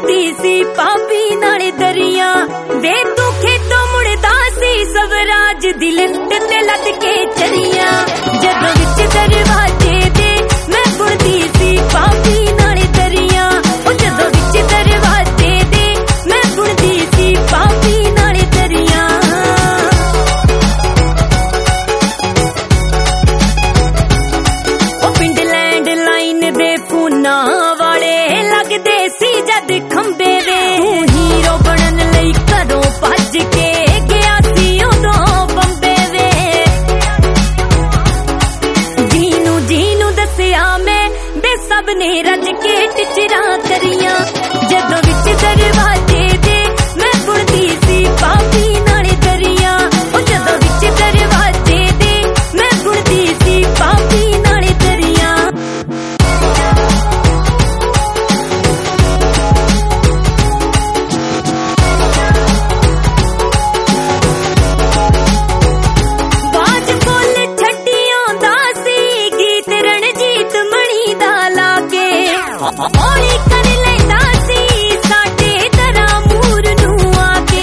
बुणदी सी पापी नाले दरिया वे तू खेतों मुड़दा सी स्वराज दी लिफ्ट ते लटके चरिया जदों विच दरवाजे दे मैं बुणदी सी पापी नाले दरिया जदों विच दरवाजे दे मैं बुणदी सी पापी नाले दरिया पिंड लैंड लाइन दे फूना वाले लगदे सी जद खंबे वे हीरो बनन लई घरों भज के गया सी उदों बंबे वे जीनू दसिया मैं बे सब ने रज के टिचरा करियां जदों विच दरवाजे दे मैं बुणदी सी पापी नाले दरिया जदों विच दरवाजे दे मैं बुणदी सी पापी नाले दरिया बाज फुल छड्डियों दा सी गीत रणजीत मणि दा लागे हौली कर लैंदा सी साडे तरह मूर नूं आके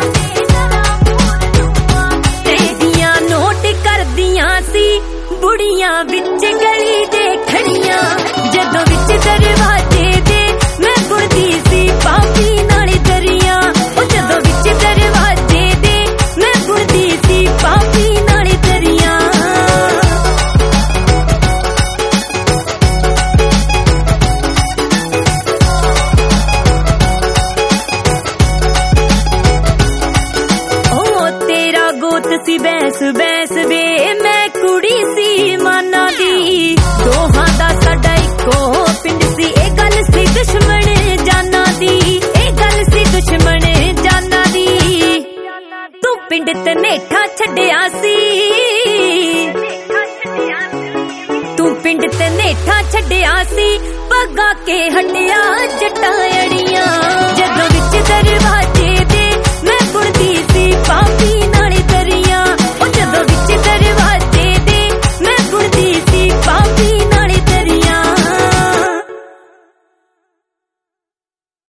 तेदियां नोट करदियां सी बुढ़ियां विच गली दे खड़ियां जदों विच दरवाजे दे मैं बुणदी सी पापी नाले दरिया जदों विच दरवाजे दे मैं बुणदी सी पापी नाले दरिया ओ तेरा गोत सी बैंस बैंस वे मैं कुड़ी सी माना दी दोहां दा साडा इक्को पिंड सी ए गल सी दुश्मन जाना दी ए गल सी दुश्मन जाना दी तू पिंड तनेठा छड्डिया सी तू पिंड तनेठा छड्डिया सी पगा के हटिया जट्टां अड़ियां